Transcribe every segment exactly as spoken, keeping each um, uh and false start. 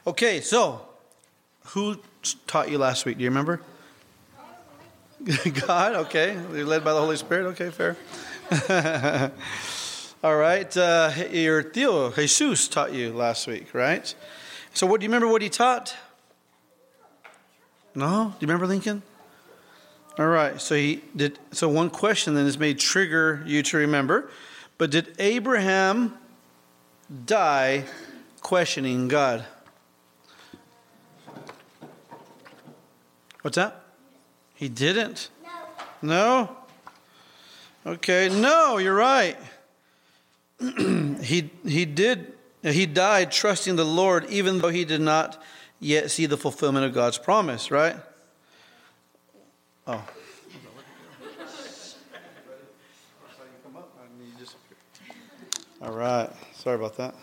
Okay, so who taught you last week? Do you remember? God, okay. You're led by the Holy Spirit. Okay, fair. All right. Uh, your Tío, Jesus, taught you last week, right? So what do you remember what he taught? No? Do you remember, Lincoln? All right. So he did. So one question then is may trigger you to remember. But did Abraham die questioning God? What's that? He didn't? No. No? Okay. No, you're right. he he did. He died trusting the Lord even though he did not yet see the fulfillment of God's promise, right? Oh. All right. Sorry about that.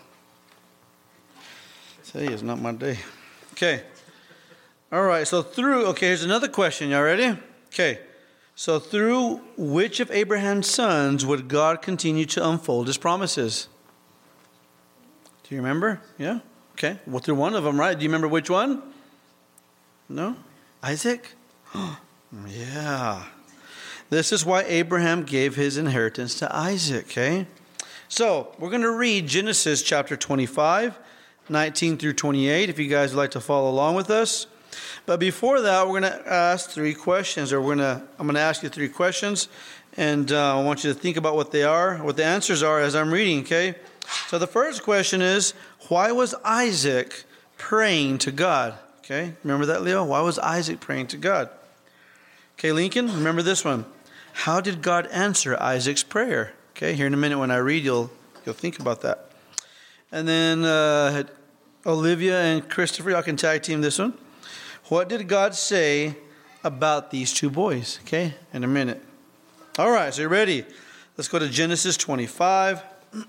Today is not my day. Okay. All right. So through, okay, here's another question. Y'all ready? Okay. So through which of Abraham's sons would God continue to unfold his promises? Do you remember? Yeah? Okay. Well, through one of them, right? Do you remember which one? No? Isaac? Yeah. This is why Abraham gave his inheritance to Isaac, okay? So, we're going to read Genesis chapter twenty-five, nineteen through twenty-eight, if you guys would like to follow along with us. But before that, we're going to ask three questions, or we're going to, I'm going to ask you three questions, and uh, I want you to think about what they are, what the answers are as I'm reading, okay? So the first question is, why was Isaac praying to God? Okay, remember that, Leo? Why was Isaac praying to God? Okay, Lincoln, remember this one. How did God answer Isaac's prayer? Okay, here in a minute when I read, you'll you'll think about that. And then uh, Olivia and Christopher, y'all can tag team this one. What did God say about these two boys? Okay, in a minute. All right, so you ready? Let's go to Genesis twenty-five.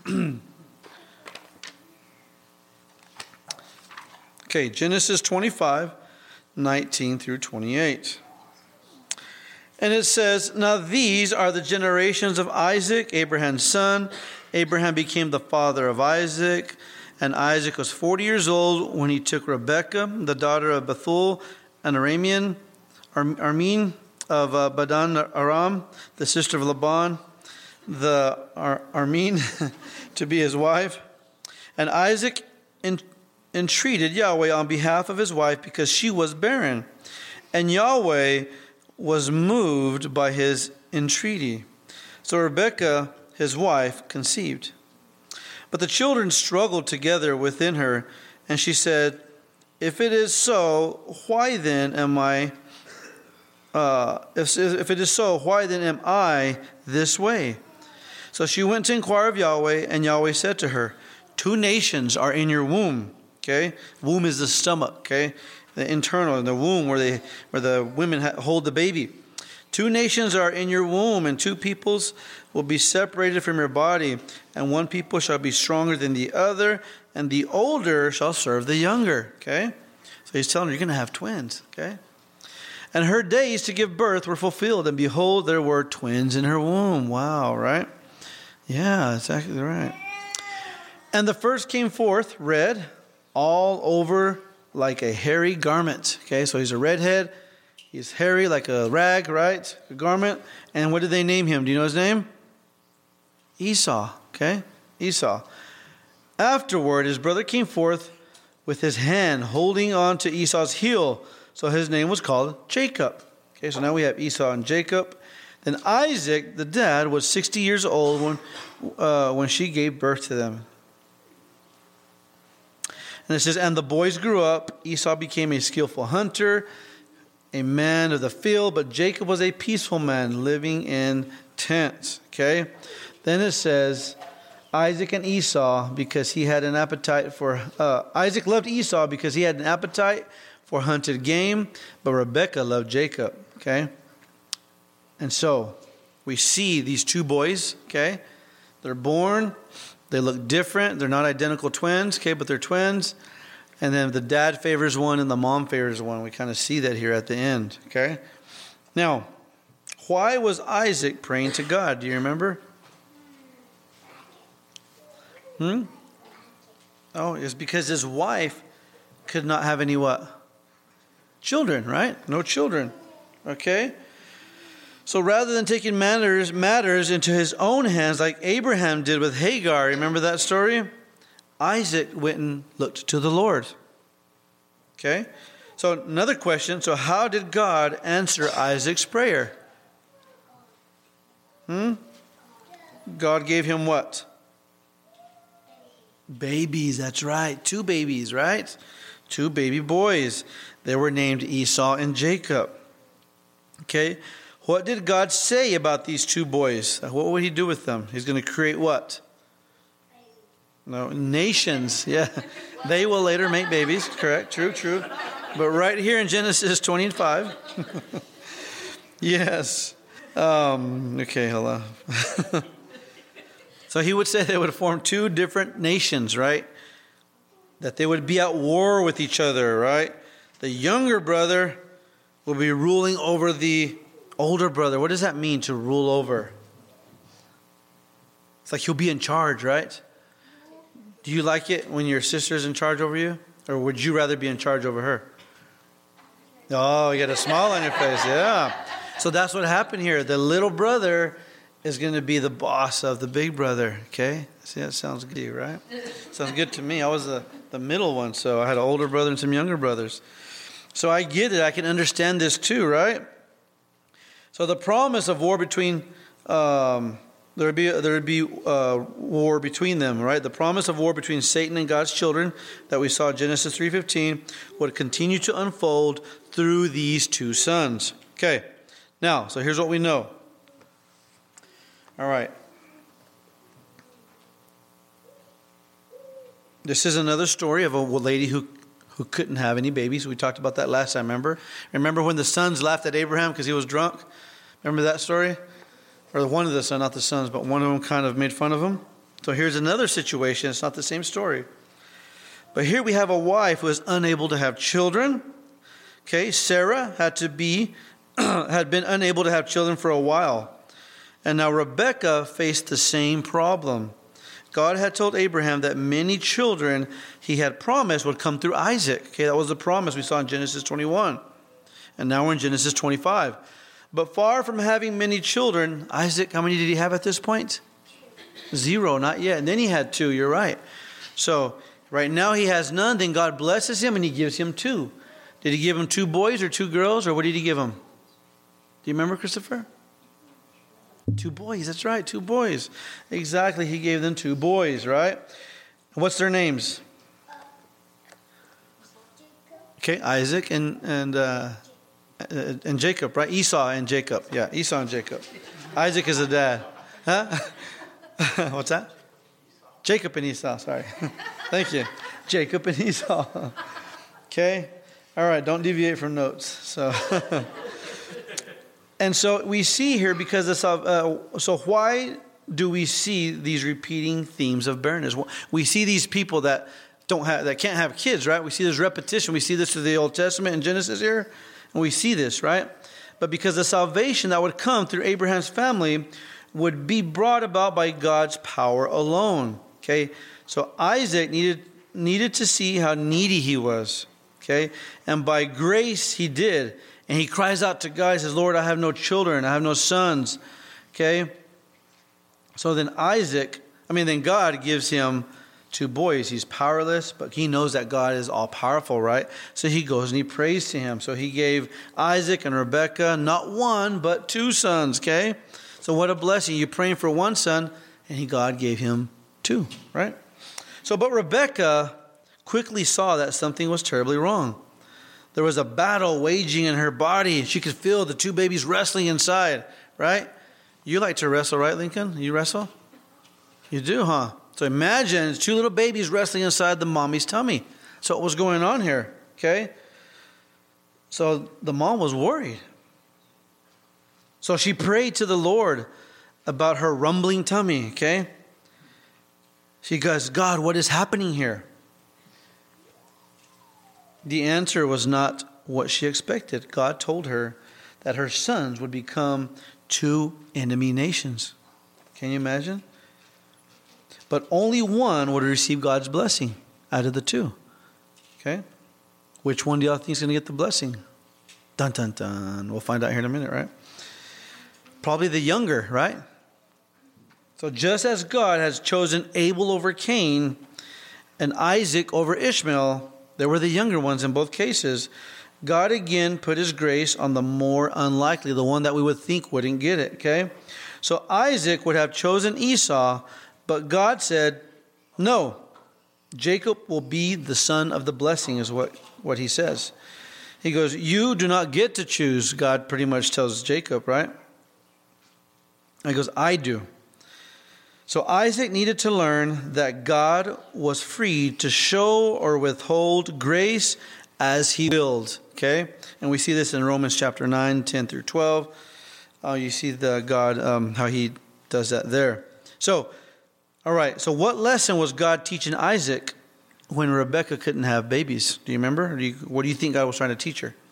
Okay, Genesis twenty-five, nineteen through twenty-eight. And it says, now these are the generations of Isaac, Abraham's son. Abraham became the father of Isaac. And Isaac was forty years old when he took Rebekah, the daughter of Bethuel, an Aramean, Aramean of uh, Padan Aram, the sister of Laban, the Ar- Aramean, to be his wife. And Isaac in- entreated Yahweh on behalf of his wife because she was barren. And Yahweh was moved by his entreaty. So Rebekah, his wife, conceived. But the children struggled together within her, and she said, if it is so, why then am I, uh, if, if it is so, why then am I this way? So she went to inquire of Yahweh, and Yahweh said to her, two nations are in your womb. Okay? Womb is the stomach, okay? The internal, in the womb where they, where the women hold the baby. Two nations are in your womb, and two peoples will be separated from your body, and one people shall be stronger than the other, and the older shall serve the younger. Okay? So he's telling her, you're going to have twins. Okay? And her days to give birth were fulfilled, and behold, there were twins in her womb. Wow, right? Yeah, that's exactly right. And the first came forth red, all over like a hairy garment. Okay, so he's a redhead. He's hairy like a rag, right? A garment. And what did they name him? Do you know his name? Esau. Okay, Esau. Afterward, his brother came forth with his hand holding on to Esau's heel. So his name was called Jacob. Okay, so now we have Esau and Jacob. Then Isaac, the dad, was sixty years old when, uh, when she gave birth to them. And it says, and the boys grew up. Esau became a skillful hunter, a man of the field, but Jacob was a peaceful man living in tents. Okay? Then it says, Isaac and Esau, because he had an appetite for, uh, Isaac loved Esau because he had an appetite for hunted game, but Rebekah loved Jacob. Okay? And so, we see these two boys, okay? They're born. They look different. They're not identical twins, okay, but they're twins. And then the dad favors one and the mom favors one. We kind of see that here at the end, okay? Now, why was Isaac praying to God? Do you remember? Hmm? Oh, it's because his wife could not have any what? Children, right? No children. Okay? So rather than taking matters matters into his own hands like Abraham did with Hagar, remember that story? Isaac went and looked to the Lord. Okay? So another question, so how did God answer Isaac's prayer? Hmm? God gave him what? Babies, that's right. Two babies, right? Two baby boys. They were named Esau and Jacob. Okay? What did God say about these two boys? What would he do with them? He's going to create what? No, nations. Yeah. They will later make babies. Correct. True, true. But right here in Genesis twenty-five. Yes. Um, okay, hold on. So he would say they would form two different nations, right? That they would be at war with each other, right? The younger brother will be ruling over the older brother. What does that mean, to rule over? It's like he'll be in charge, right? Do you like it when your sister's in charge over you? Or would you rather be in charge over her? Oh, you got a smile on your face. Yeah. So that's what happened here. The little brother is going to be the boss of the big brother. Okay? See, that sounds good to you, right? Sounds good to me. I was the, the middle one, so I had an older brother and some younger brothers. So I get it. I can understand this too, right? So the promise of war between, um, there would be, there would be uh, war between them, right? The promise of war between Satan and God's children that we saw in Genesis three fifteen would continue to unfold through these two sons. Okay, now, so here's what we know. All right. This is another story of a lady who who couldn't have any babies. We talked about that last time, remember? Remember when the sons laughed at Abraham because he was drunk? Remember that story? Or one of the sons, not the sons, but one of them kind of made fun of him. So here's another situation. It's not the same story. But here we have a wife who is unable to have children. Okay, Sarah had to be, had been unable to have children for a while. And now Rebekah faced the same problem. God had told Abraham that many children he had promised would come through Isaac. Okay, that was the promise we saw in Genesis twenty-one. And now we're in Genesis twenty-five. But far from having many children, Isaac, how many did he have at this point? Zero, not yet. And then he had two, you're right. So right now he has none. Then God blesses him and he gives him two. Did he give him two boys or two girls, or what did he give him? Do you remember, Christopher? Two boys, that's right, two boys. Exactly, he gave them two boys, right? What's their names? Okay, Isaac and and uh, and Jacob, right? Esau and Jacob. Yeah, Esau and Jacob. Isaac is the dad. Huh? What's that? Jacob and Esau, sorry. Thank you. Jacob and Esau. Okay? All right, don't deviate from notes. So... And so we see here, because this, uh, so why do we see these repeating themes of barrenness? We see these people that don't have, that can't have kids, right? We see this repetition. We see this through the Old Testament in Genesis here, and we see this, right? But because the salvation that would come through Abraham's family would be brought about by God's power alone. Okay, so Isaac needed needed to see how needy he was. Okay, and by grace he did. And he cries out to God, he says, Lord, I have no children, I have no sons. Okay? So then Isaac, I mean, then God gives him two boys. He's powerless, but he knows that God is all powerful, right? So he goes and he prays to him. So he gave Isaac and Rebekah not one, but two sons, okay? So what a blessing. You're praying for one son, and he, God gave him two, right? So, but Rebekah quickly saw that something was terribly wrong. There was a battle waging in her body. She could feel the two babies wrestling inside, right? You like to wrestle, right, Lincoln? You wrestle? You do, huh? So imagine two little babies wrestling inside the mommy's tummy. So what was going on here, okay? So the mom was worried. So she prayed to the Lord about her rumbling tummy, okay? She goes, God, what is happening here? The answer was not what she expected. God told her that her sons would become two enemy nations. Can you imagine? But only one would receive God's blessing out of the two. Okay? Which one do y'all think is going to get the blessing? Dun, dun, dun. We'll find out here in a minute, right? Probably the younger, right? So just as God has chosen Abel over Cain and Isaac over Ishmael, there were the younger ones in both cases. God again put his grace on the more unlikely, the one that we would think wouldn't get it, okay? So Isaac would have chosen Esau, but God said, no, Jacob will be the son of the blessing, is what, what he says. He goes, you do not get to choose, God pretty much tells Jacob, right? He goes, I do. So Isaac needed to learn that God was free to show or withhold grace as he willed. Okay? And we see this in Romans chapter nine, ten through twelve. Uh, you see the God, um, how he does that there. So, all right. So what lesson was God teaching Isaac when Rebekah couldn't have babies? Do you remember? Do you, what do you think God was trying to teach her?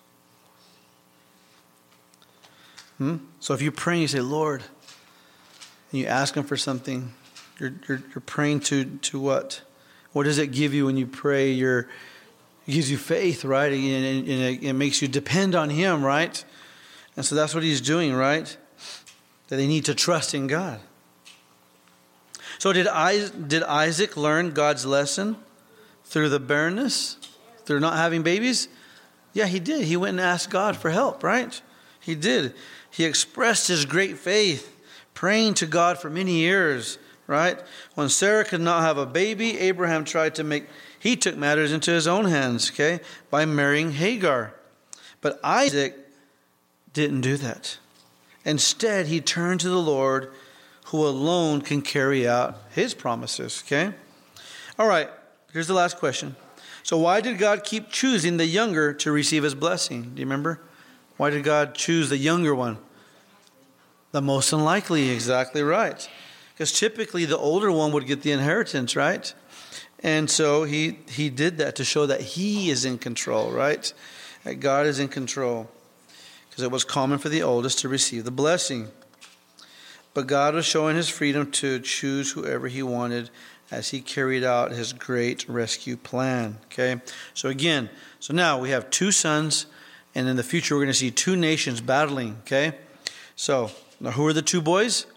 Hmm? So if you pray and you say, Lord, and you ask him for something, you're, you're, you're praying to, to what? What does it give you when you pray? You're, it gives you faith, right? And, and, and it, it makes you depend on him, right? And so that's what he's doing, right? That they need to trust in God. So did Isaac, did Isaac learn God's lesson through the barrenness? Through not having babies? Yeah, he did. He went and asked God for help, right? He did. He expressed his great faith, praying to God for many years, right? When Sarah could not have a baby, Abraham tried to make, he took matters into his own hands, okay, by marrying Hagar. But Isaac didn't do that. Instead, he turned to the Lord, who alone can carry out his promises, okay? All right, here's the last question. So why did God keep choosing the younger to receive his blessing? Do you remember? Why did God choose the younger one? The most unlikely, exactly right. Because typically the older one would get the inheritance, right? And so he, he did that to show that he is in control, right? That God is in control. Because it was common for the oldest to receive the blessing. But God was showing his freedom to choose whoever he wanted as he carried out his great rescue plan. Okay? So again, so now we have two sons, and in the future we're going to see two nations battling. Okay? So, now who are the two boys?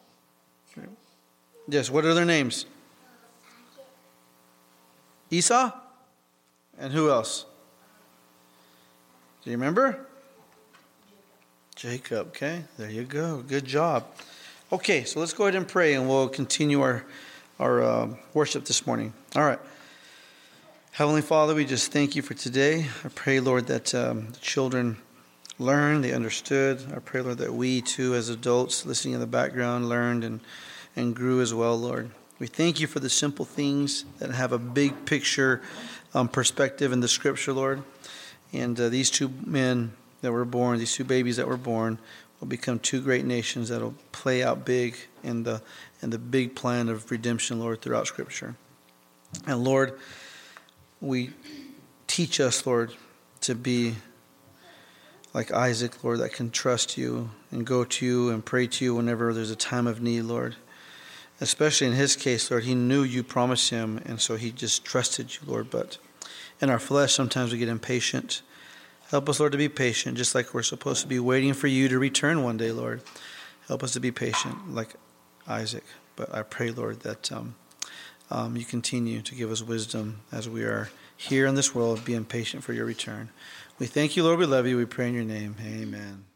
Yes, what are their names? Esau? And who else? Do you remember? Jacob, okay? There you go. Good job. Okay, so let's go ahead and pray, and we'll continue our, our uh, worship this morning. All right. Heavenly Father, we just thank you for today. I pray, Lord, that um, the children learned, they understood. I pray, Lord, that we too, as adults, listening in the background, learned and, and grew as well, Lord. We thank you for the simple things that have a big picture um, perspective in the Scripture, Lord. And uh, these two men that were born, these two babies that were born, will become two great nations that will play out big in the in the big plan of redemption, Lord, throughout Scripture. And Lord, we teach us, Lord, to be like Isaac, Lord, that can trust you and go to you and pray to you whenever there's a time of need, Lord. Especially in his case, Lord, he knew you promised him, and so he just trusted you, Lord. But in our flesh, sometimes we get impatient. Help us, Lord, to be patient, just like we're supposed to be waiting for you to return one day, Lord. Help us to be patient, like Isaac. But I pray, Lord, that um, um, you continue to give us wisdom as we are here in this world, being patient for your return. We thank you, Lord. We love you. We pray in your name. Amen.